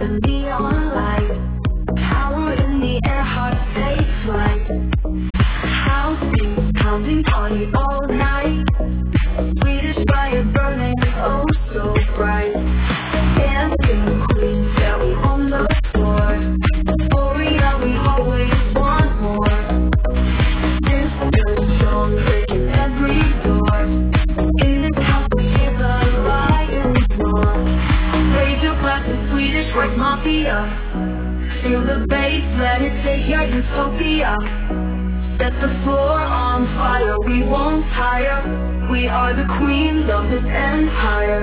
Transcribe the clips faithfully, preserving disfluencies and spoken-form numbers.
the neon light. Power in the air, heart takes flight. Housing, counting party all night. Swedish fire burning, oh so bright. Dancing queens, yeah, we on the floor. Oh yeah, we always want more. Disco song breaking every door. In this house we hear the lions roar. Raise your glass to Swedish rock mafia. Feel the bass, let it take your utopia. Set the floor on fire, we won't tire. We are the queens of this empire.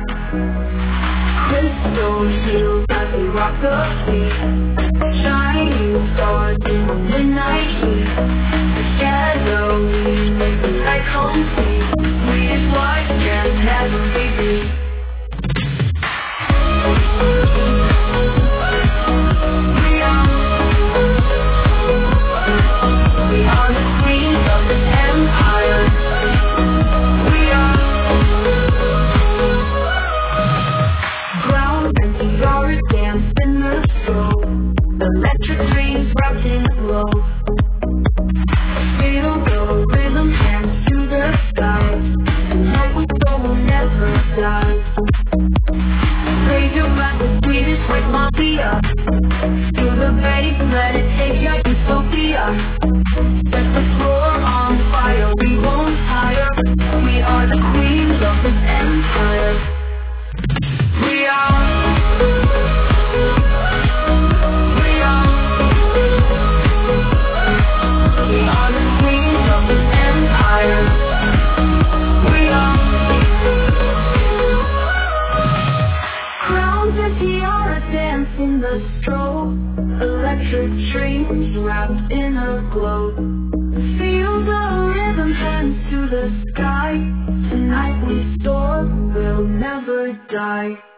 Crystal heels as we rock the beat. Shining stars in the midnight heat. Together we make the night complete. Swedish life can never be beat. We are the queens of this empire. We are ground and tiara dance in the strobe. Electric dreams wrapped in glow. Feel the rhythm, hands to the sky. Tonight we soul will never die. Raise your glass to Swedish like mafia. Feel the bass, let it take your utopia. Set the floor on fire, we won't tire. We are the queens of this empire. We are. We are. We are the queens of this empire. We are. Crowns and tiaras dance in the strobe. Electric dreams wrapped in a glow. Feel the rhythm, hands to the sky. Tonight we soar, we'll never die.